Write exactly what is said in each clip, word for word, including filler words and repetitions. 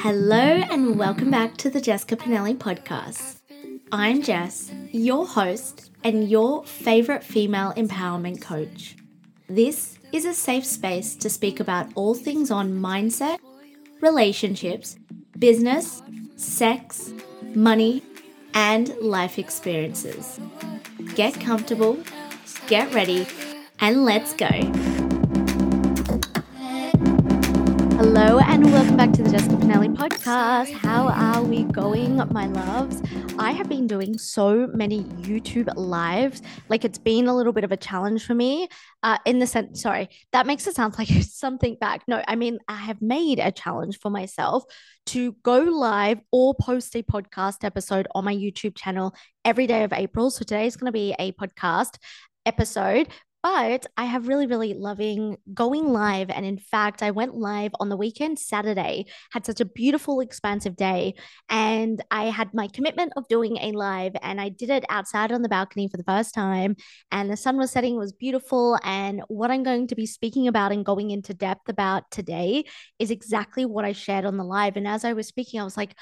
Hello and welcome back to the Jessica Pinelli podcast. I'm Jess, your host and your favorite female empowerment coach. This is a safe space to speak about all things on mindset, relationships, business, sex, money, and life experiences. Get comfortable, get ready, and let's go. Hello and welcome back to the Jessica Pinelli podcast. How are we going, my loves? I have been doing so many YouTube lives. Like it's been a little bit of a challenge for me uh, in the sense, sorry, that makes it sound like something back. No, I mean, I have made a challenge for myself to go live or post a podcast episode on my YouTube channel every day of April. So today is going to be a podcast episode. But I have really, really loving going live. And in fact, I went live on the weekend, Saturday, had such a beautiful, expansive day. And I had my commitment of doing a live and I did it outside on the balcony for the first time. And the sun was setting, it was beautiful. And what I'm going to be speaking about and going into depth about today is exactly what I shared on the live. And as I was speaking, I was like,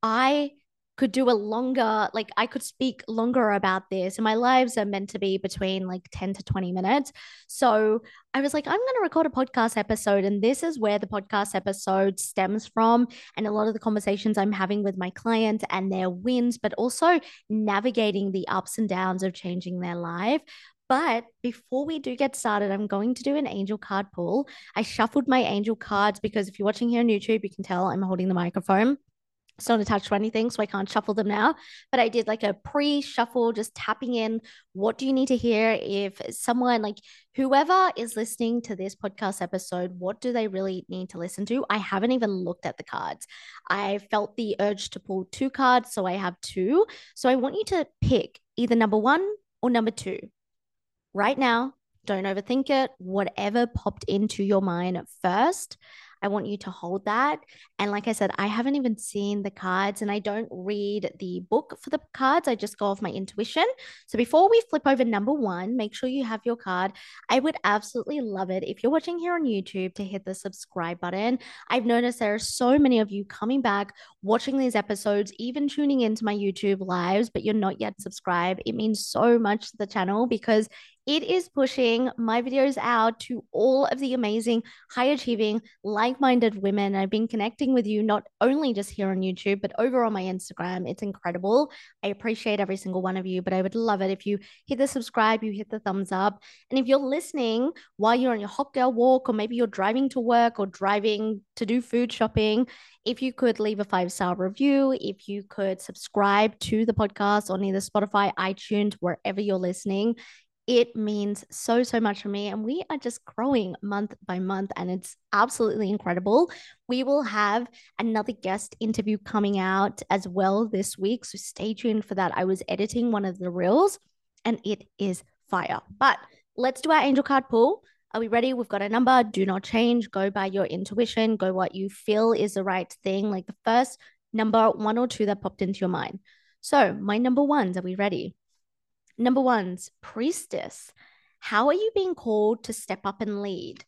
I could do a longer, like I could speak longer about this. And my lives are meant to be between like ten to twenty minutes. So I was like, I'm going to record a podcast episode. And this is where the podcast episode stems from. And a lot of the conversations I'm having with my clients and their wins, but also navigating the ups and downs of changing their life. But before we do get started, I'm going to do an angel card pull. I shuffled my angel cards because if you're watching here on YouTube, you can tell I'm holding the microphone. It's not attached to anything, so I can't shuffle them now. But I did like a pre-shuffle, just tapping in. What do you need to hear? If someone like whoever is listening to this podcast episode, what do they really need to listen to? I haven't even looked at the cards. I felt the urge to pull two cards, so I have two. So I want you to pick either number one or number two. Right now, don't overthink it. Whatever popped into your mind first, I want you to hold that. And like I said, I haven't even seen the cards and I don't read the book for the cards. I just go off my intuition. So before we flip over number one, make sure you have your card. I would absolutely love it if you're watching here on YouTube to hit the subscribe button. I've noticed there are so many of you coming back, watching these episodes, even tuning into my YouTube lives, but you're not yet subscribed. It means so much to the channel because it is pushing my videos out to all of the amazing, high achieving, like-minded women. I've been connecting with you not only just here on YouTube, but over on my Instagram. It's incredible. I appreciate every single one of you, but I would love it if you hit the subscribe, you hit the thumbs up. And if you're listening while you're on your hot girl walk, or maybe you're driving to work or driving to do food shopping, if you could leave a five-star review, if you could subscribe to the podcast on either Spotify, iTunes, wherever you're listening, it means so, so much for me. And we are just growing month by month, and it's absolutely incredible. We will have another guest interview coming out as well this week. So stay tuned for that. I was editing one of the reels and it is fire. But let's do our angel card pull. Are we ready? We've got a number. Do not change. Go by your intuition. Go what you feel is the right thing. Like the first number, one or two that popped into your mind. So my number ones, are we ready? Number one's priestess. How are you being called to step up and lead?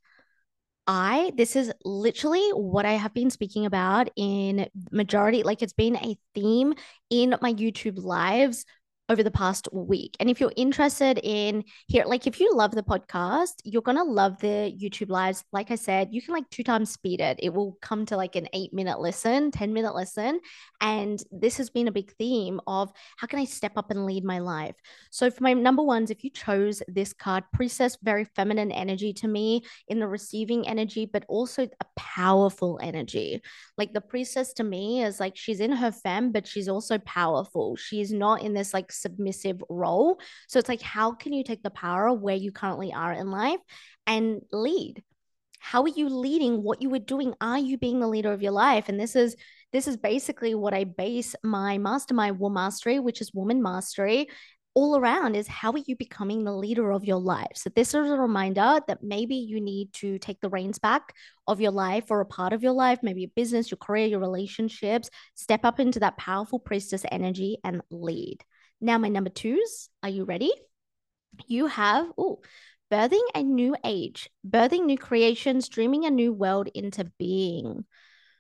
I, this is literally what I have been speaking about in majority, like it's been a theme in my YouTube lives over the past week. And if you're interested in here, like if you love the podcast, you're going to love the YouTube lives. Like I said, you can like two times speed it. It will come to like an eight minute listen, ten minute listen. And this has been a big theme of how can I step up and lead my life? So for my number ones, if you chose this card, priestess, very feminine energy to me in the receiving energy, but also a powerful energy. Like the priestess to me is like, she's in her femme, but she's also powerful. She's not in this like submissive role. So it's like, how can you take the power where you currently are in life and lead? How are you leading what you were doing? Are you being the leader of your life? And this is this is basically what I base my mastermind Woman Mastery, which is woman mastery, all around is how are you becoming the leader of your life? So this is a reminder that maybe you need to take the reins back of your life or a part of your life, maybe your business, your career, your relationships, step up into that powerful priestess energy and lead. Now, my number twos, are you ready? You have, oh, birthing a new age, birthing new creations, dreaming a new world into being.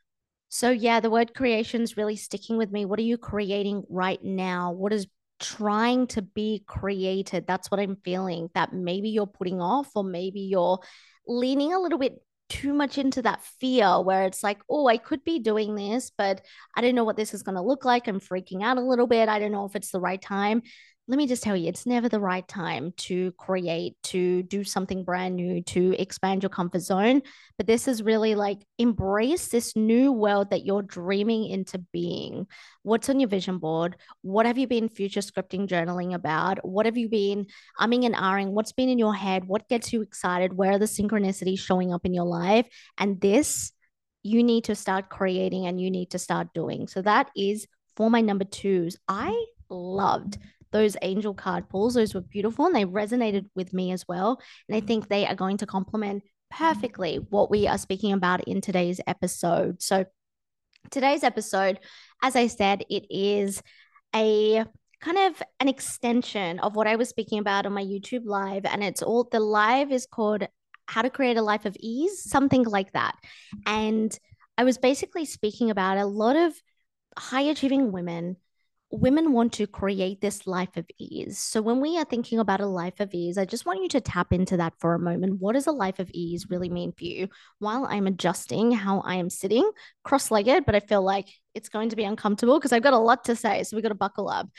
So, yeah, the word creation is really sticking with me. What are you creating right now? What is trying to be created? That's what I'm feeling that maybe you're putting off, or maybe you're leaning a little bit too much into that fear where it's like, oh, I could be doing this, but I don't know what this is going to look like. I'm freaking out a little bit. I don't know if it's the right time. Let me just tell you, it's never the right time to create, to do something brand new, to expand your comfort zone. But this is really like embrace this new world that you're dreaming into being. What's on your vision board? What have you been future scripting, journaling about? What have you been umming and ahhing? What's been in your head? What gets you excited? Where are the synchronicities showing up in your life? And this you need to start creating and you need to start doing. So that is for my number twos. I loved those angel card pulls. Those were beautiful and they resonated with me as well. And I think they are going to complement perfectly what we are speaking about in today's episode. So, today's episode, as I said, it is a kind of an extension of what I was speaking about on my YouTube live. And it's all the live is called How to Create a Life of Ease, something like that. And I was basically speaking about a lot of high achieving women. Women want to create this life of ease. So, when we are thinking about a life of ease, I just want you to tap into that for a moment. What does a life of ease really mean for you? While I'm adjusting how I am sitting cross legged, but I feel like it's going to be uncomfortable because I've got a lot to say. So, we've got to buckle up.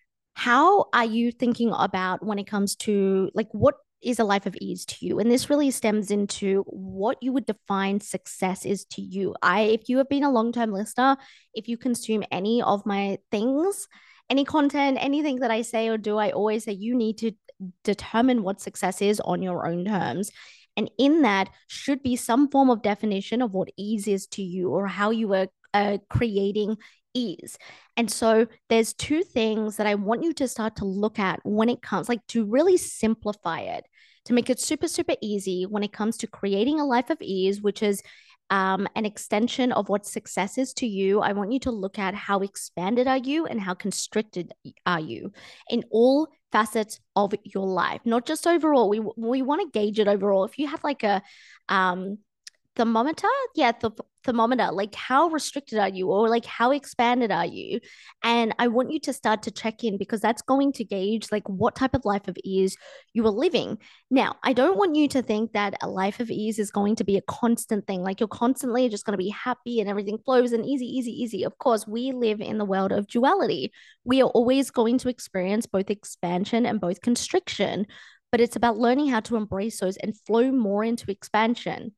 How are you thinking about when it comes to like what is a life of ease to you? And this really stems into what you would define success is to you. I, if you have been a long-term listener, if you consume any of my things, any content, anything that I say or do, I always say you need to determine what success is on your own terms. And in that should be some form of definition of what ease is to you or how you are uh, creating ease. And so there's two things that I want you to start to look at when it comes, like to really simplify it, to make it super, super easy when it comes to creating a life of ease, which is um, an extension of what success is to you. I want you to look at how expanded are you and how constricted are you in all facets of your life, not just overall. We we want to gauge it overall. If you have like a um thermometer, yeah, the thermometer, like how restricted are you or like how expanded are you? And I want you to start to check in because that's going to gauge like what type of life of ease you are living. Now, I don't want you to think that a life of ease is going to be a constant thing, like you're constantly just going to be happy and everything flows and easy, easy, easy. Of course, we live in the world of duality. We are always going to experience both expansion and both constriction, but it's about learning how to embrace those and flow more into expansion.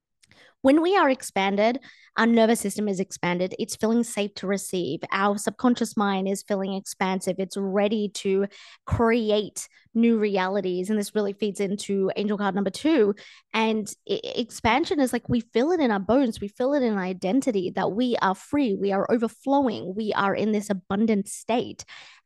When we are expanded, our nervous system is expanded. It's feeling safe to receive. Our subconscious mind is feeling expansive. It's ready to create new realities. And this really feeds into angel card number two. And expansion is like we feel it in our bones, we feel it in our identity that we are free, we are overflowing, we are in this abundant state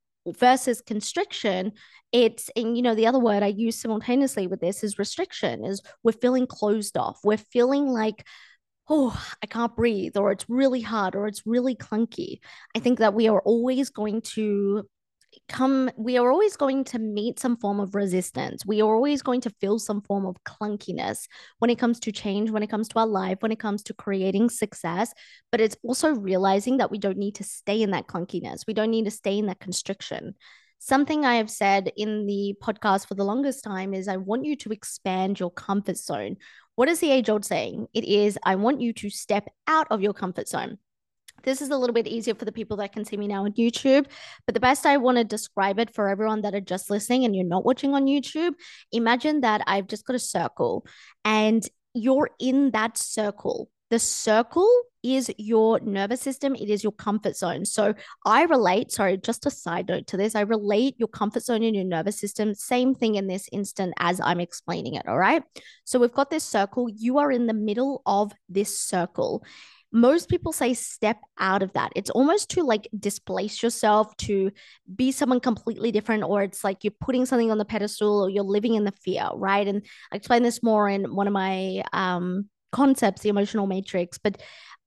versus constriction. It's, and you know, the other word I use simultaneously with this is restriction, is we're feeling closed off, we're feeling like, oh, I can't breathe, or it's really hard, or it's really clunky. I think that we are always going to come we are always going to meet some form of resistance. We are always going to feel some form of clunkiness when it comes to change, when it comes to our life, when it comes to creating success. But it's also realizing that we don't need to stay in that clunkiness. We don't need to stay in that constriction. Something I have said in the podcast for the longest time is I want you to expand your comfort zone. What is the age old saying? It is, I want you to step out of your comfort zone. This is a little bit easier for the people that can see me now on YouTube, but the best I want to describe it for everyone that are just listening and you're not watching on YouTube, imagine that I've just got a circle and you're in that circle. The circle is your nervous system. It is your comfort zone. So I relate, sorry, just a side note to this. I relate your comfort zone and your nervous system, same thing in this instant as I'm explaining it. All right. So we've got this circle. You are in the middle of this circle. Most people say step out of that. It's almost to like displace yourself, to be someone completely different, or it's like you're putting something on the pedestal or you're living in the fear, right? And I explain this more in one of my um, concepts, the emotional matrix. But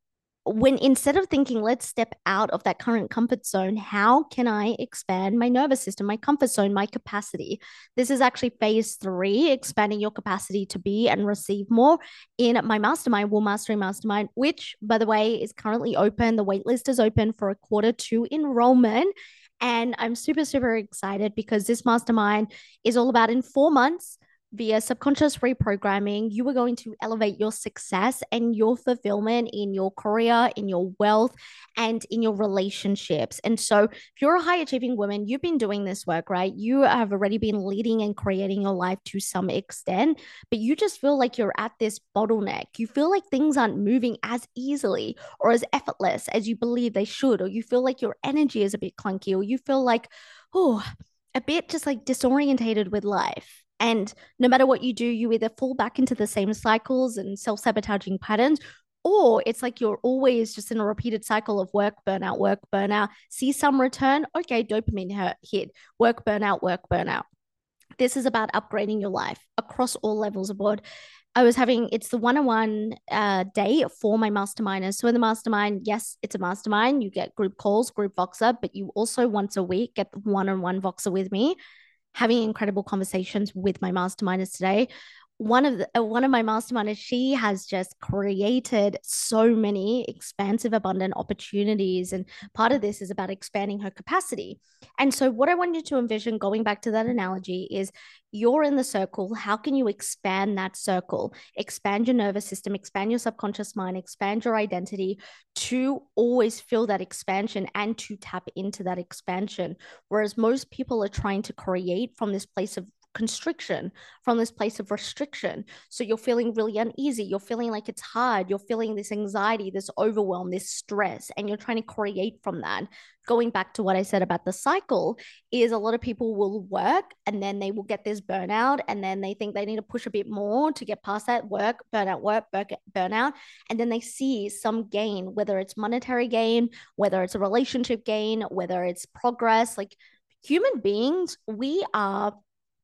when instead of thinking, let's step out of that current comfort zone, how can I expand my nervous system, my comfort zone, my capacity? This is actually phase three, expanding your capacity to be and receive more in my mastermind, Wool Mastery Mastermind, which, by the way, is currently open. The waitlist is open for a quarter two enrollment. And I'm super, super excited because this mastermind is all about in four months via subconscious reprogramming, you are going to elevate your success and your fulfillment in your career, in your wealth, and in your relationships. And so, if you're a high achieving woman, you've been doing this work, right? You have already been leading and creating your life to some extent, but you just feel like you're at this bottleneck. You feel like things aren't moving as easily or as effortless as you believe they should, or you feel like your energy is a bit clunky, or you feel like, oh, a bit just like disorientated with life. And no matter what you do, you either fall back into the same cycles and self sabotaging patterns, or it's like you're always just in a repeated cycle of work, burnout, work, burnout, see some return. Okay, dopamine hit, work, burnout, work, burnout. This is about upgrading your life across all levels of board. I was having, it's the one-on-one uh, day for my masterminders. So in the mastermind, yes, it's a mastermind. You get group calls, group Voxer, but you also once a week get one-on-one Voxer with me, having incredible conversations with my masterminders today. One of the, uh, one of my masterminders, she has just created so many expansive, abundant opportunities, and part of this is about expanding her capacity. And so, what I want you to envision, going back to that analogy, is you're in the circle. How can you expand that circle? Expand your nervous system, expand your subconscious mind, expand your identity to always feel that expansion and to tap into that expansion. Whereas most people are trying to create from this place of constriction, from this place of restriction. So you're feeling really uneasy. You're feeling like it's hard. You're feeling this anxiety, this overwhelm, this stress, and you're trying to create from that. Going back to what I said about the cycle, is a lot of people will work and then they will get this burnout, and then they think they need to push a bit more to get past that work, burnout, work, burnout. And then they see some gain, whether it's monetary gain, whether it's a relationship gain, whether it's progress. Like human beings, we are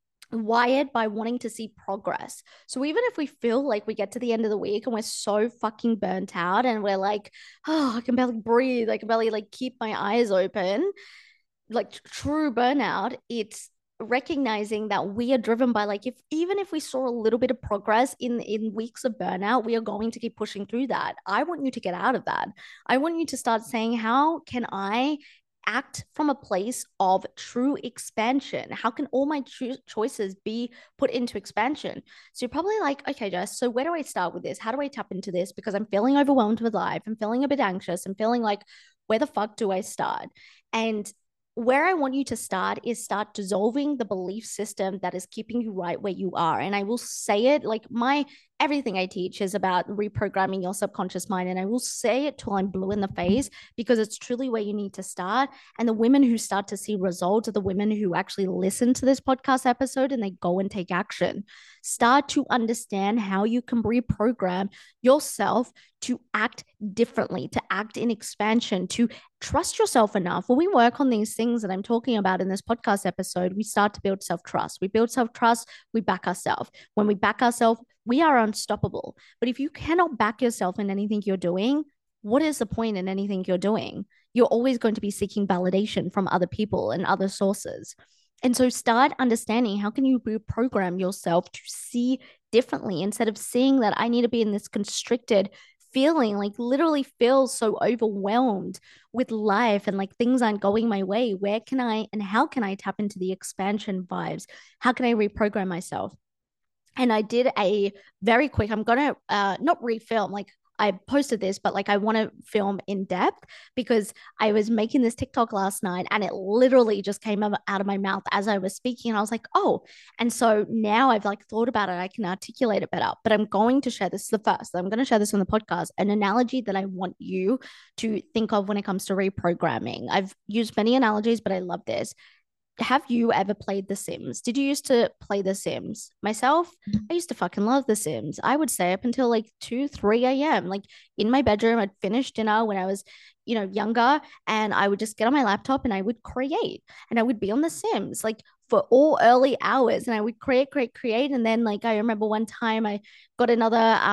wired by wanting to see progress. So even if we feel like we get to the end of the week and we're so fucking burnt out and we're like, oh, I can barely breathe, I can barely like keep my eyes open, like true burnout, it's recognizing that we are driven by, like, if even if we saw a little bit of progress in in weeks of burnout, we are going to keep pushing through that. I want you to get out of that. I want you to start saying, how can I act from a place of true expansion? How can all my cho- choices be put into expansion? So you're probably like, okay, Jess, so where do I start with this? How do I tap into this? Because I'm feeling overwhelmed with life. I'm feeling a bit anxious. I'm feeling like, where the fuck do I start? And where I want you to start is start dissolving the belief system that is keeping you right where you are. And I will say it, like, my everything I teach is about reprogramming your subconscious mind. And I will say it till I'm blue in the face, because it's truly where you need to start. And the women who start to see results are the women who actually listen to this podcast episode and they go and take action. Start to understand how you can reprogram yourself to act differently, to act in expansion, to trust yourself enough. When we work on these things that I'm talking about in this podcast episode, we start to build self-trust. We build self-trust, we back ourselves. When we back ourselves, we are unstoppable. But if you cannot back yourself in anything you're doing, what is the point in anything you're doing? You're always going to be seeking validation from other people and other sources. And so start understanding, how can you reprogram yourself to see differently, instead of seeing that I need to be in this constricted feeling, like literally feel so overwhelmed with life and like things aren't going my way. Where can I and how can I tap into the expansion vibes? How can I reprogram myself? And I did a very quick, I'm going to uh, not refilm, like I posted this, but like I want to film in depth, because I was making this TikTok last night and it literally just came out of my mouth as I was speaking. And I was like, oh, and so now I've like thought about it. I can articulate it better, but I'm going to share this the first. I'm going to share this on the podcast, an analogy that I want you to think of when it comes to reprogramming. I've used many analogies, but I love this. Have you ever played The Sims? Did you used to play The Sims? Myself, I used to fucking love The Sims. I would stay up until like two, three a m, like in my bedroom. I'd finish dinner when I was, you know, younger, and I would just get on my laptop and I would create, and I would be on The Sims like for all early hours, and I would create, create, create. And then like I remember one time I got another um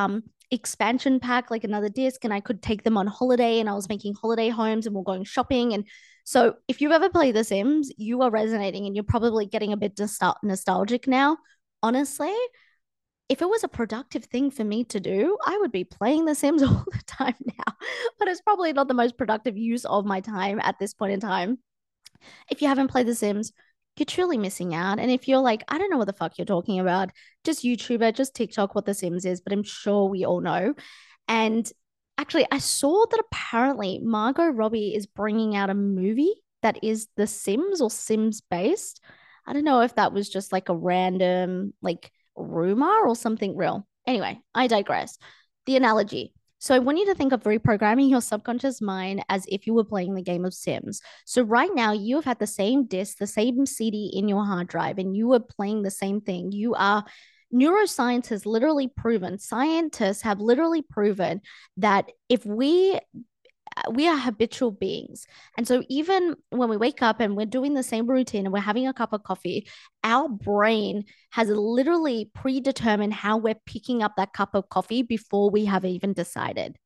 expansion pack, like another disc, and I could take them on holiday. And I was making holiday homes and we're going shopping. And so if you've ever played The Sims, you are resonating and you're probably getting a bit nostal- nostalgic now. Honestly, if it was a productive thing for me to do, I would be playing The Sims all the time now. But it's probably not the most productive use of my time at this point in time. If you haven't played The Sims, you're truly missing out. And if you're like, I don't know what the fuck you're talking about, just YouTube it, just TikTok what The Sims is, but I'm sure we all know. And actually, I saw that apparently Margot Robbie is bringing out a movie that is The Sims or Sims based. I don't know if that was just like a random like rumor or something real. Anyway, I digress. The analogy. So I want you to think of reprogramming your subconscious mind as if you were playing the game of Sims. So right now you have had the same disc, the same C D in your hard drive, and you are playing the same thing. You are neuroscience has literally proven, scientists have literally proven that if we we are habitual beings. And so even when we wake up and we're doing the same routine and we're having a cup of coffee, our brain has literally predetermined how we're picking up that cup of coffee before we have even decided.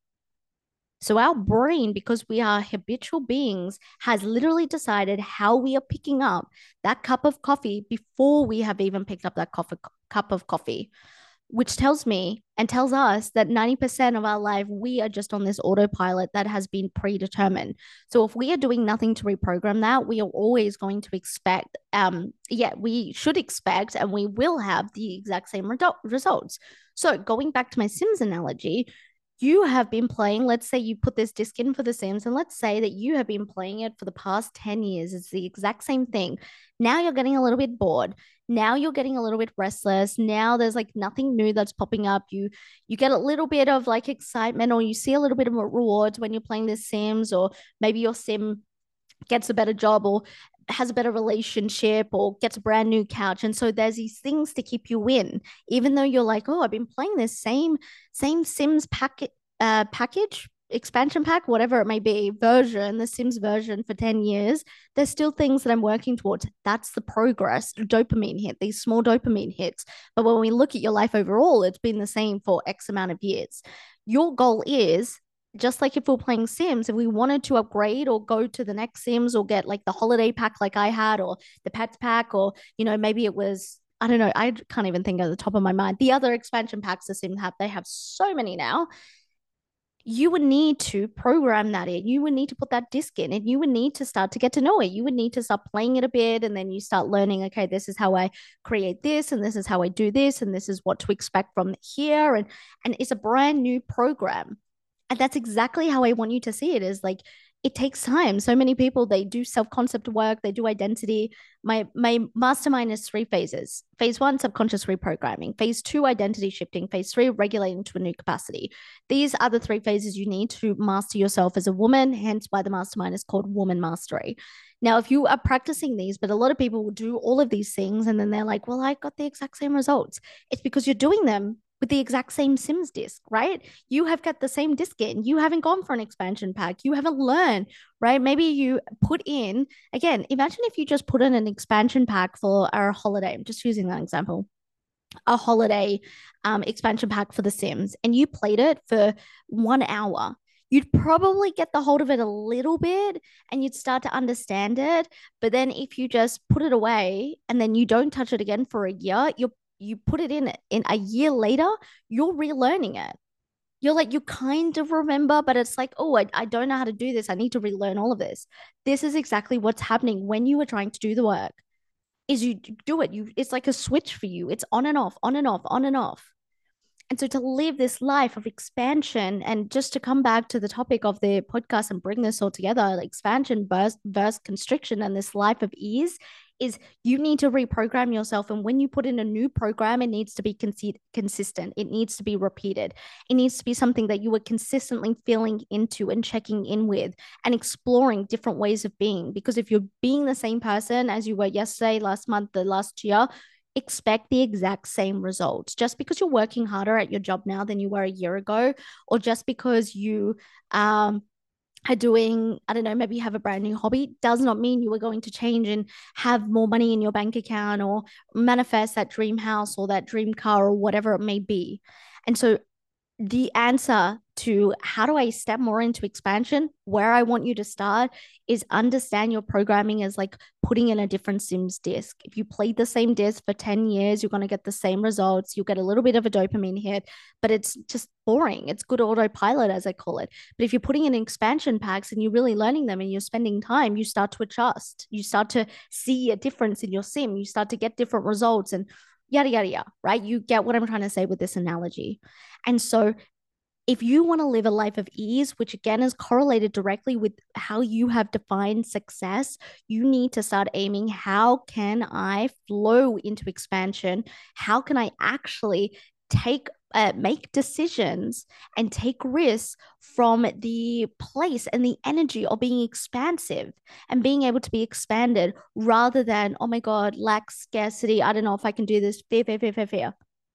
So our brain, because we are habitual beings, has literally decided how we are picking up that cup of coffee before we have even picked up that coffee, cup of coffee, which tells me and tells us that ninety percent of our life, we are just on this autopilot that has been predetermined. So if we are doing nothing to reprogram that, we are always going to expect, um, yeah, we should expect and we will have the exact same re- results. So going back to my Sims analogy, you have been playing, let's say you put this disc in for The Sims, and let's say that you have been playing it for the past ten years. It's the exact same thing. Now you're getting a little bit bored. Now you're getting a little bit restless. Now there's like nothing new that's popping up. You you get a little bit of like excitement, or you see a little bit of rewards when you're playing The Sims, or maybe your sim gets a better job or has a better relationship or gets a brand new couch. And so there's these things to keep you in, even though you're like, oh, I've been playing this same same Sims packet uh, package expansion pack, whatever it may be, version, the Sims version for ten years, there's still things that I'm working towards. That's the progress, dopamine hit, these small dopamine hits. But when we look at your life overall, it's been the same for X amount of years. Your goal is just like if we're playing Sims, if we wanted to upgrade or go to the next Sims or get like the holiday pack like I had, or the pets pack, or, you know, maybe it was, I don't know, I can't even think at the top of my mind. The other expansion packs the Sims have, they have so many now. You would need to program that in. You would need to put that disc in, and you would need to start to get to know it. You would need to start playing it a bit, and then you start learning, okay, this is how I create this, and this is how I do this, and this is what to expect from here. And and it's a brand new program. And that's exactly how I want you to see it, is like it takes time. So many people, they do self-concept work, they do identity. My my mastermind is three phases. Phase one, subconscious reprogramming. Phase two, identity shifting. Phase three, regulating to a new capacity. These are the three phases you need to master yourself as a woman, hence why the mastermind is called Woman Mastery. Now, if you are practicing these, but a lot of people will do all of these things and then they're like, well, I got the exact same results. It's because you're doing them with the exact same Sims disc, right? You have got the same disc in. You haven't gone for an expansion pack. You haven't learned, right? Maybe you put in, again, imagine if you just put in an expansion pack for a holiday. I'm just using that example. A holiday um, expansion pack for The Sims, and you played it for one hour. You'd probably get the hold of it a little bit and you'd start to understand it. But then if you just put it away and then you don't touch it again for a year, you're you put it in in a year later, you're relearning it. You're like, you kind of remember, but it's like, oh, I, I don't know how to do this. I need to relearn all of this. This is exactly what's happening when you are trying to do the work. Is you do it. You it's like a switch for you. It's on and off, on and off, on and off. And so to live this life of expansion, and just to come back to the topic of the podcast and bring this all together, like expansion versus, versus constriction and this life of ease, is you need to reprogram yourself. And when you put in a new program, it needs to be consi- consistent. It needs to be repeated. It needs to be something that you are consistently feeling into and checking in with and exploring different ways of being. Because if you're being the same person as you were yesterday, last month, the last year, expect the exact same results. Just because you're working harder at your job now than you were a year ago, or just because you um are doing, I don't know, maybe you have a brand new hobby, does not mean you are going to change and have more money in your bank account or manifest that dream house or that dream car or whatever it may be. And so the answer to how do I step more into expansion, where I want you to start is understand your programming is like putting in a different Sims disc. If you played the same disc for ten years, you're going to get the same results. You'll get a little bit of a dopamine hit, but it's just boring. It's good autopilot, as I call it. But if you're putting in expansion packs and you're really learning them and you're spending time, you start to adjust. You start to see a difference in your sim. You start to get different results and yada, yada, yada, right? You get what I'm trying to say with this analogy. And so if you want to live a life of ease, which again is correlated directly with how you have defined success, you need to start aiming how can I flow into expansion? How can I actually take uh, make decisions and take risks from the place and the energy of being expansive and being able to be expanded rather than, oh my God, lack scarcity. I don't know if I can do this. Fear, fear, fear, fear, fear.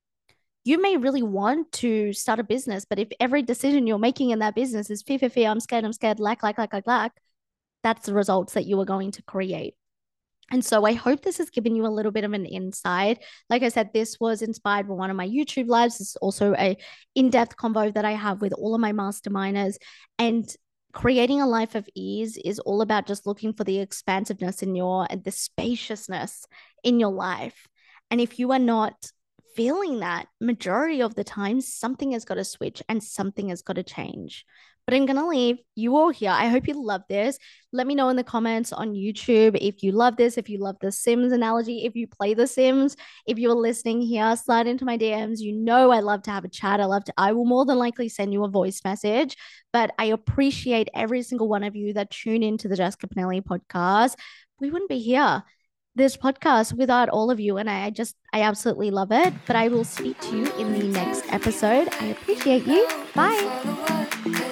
You may really want to start a business, but if every decision you're making in that business is fear, fear, fear, I'm scared, I'm scared, lack, lack, lack, lack, lack, that's the results that you are going to create. And so I hope this has given you a little bit of an insight. Like I said, this was inspired by one of my YouTube lives. It's also a in-depth convo that I have with all of my masterminders. And creating a life of ease is all about just looking for the expansiveness in your and the spaciousness in your life. And if you are not feeling that majority of the time, something has got to switch and something has got to change. But I'm going to leave you all here. I hope you love this. Let me know in the comments on YouTube if you love this, if you love the Sims analogy, if you play the Sims, if you're listening here, slide into my D Ms. You know, I love to have a chat. I love to, I will more than likely send you a voice message, but I appreciate every single one of you that tune into the Jessica Pinelli podcast. We wouldn't be here this podcast without all of you. And I just, I absolutely love it. But I will speak to you in the next episode. I appreciate you. Bye.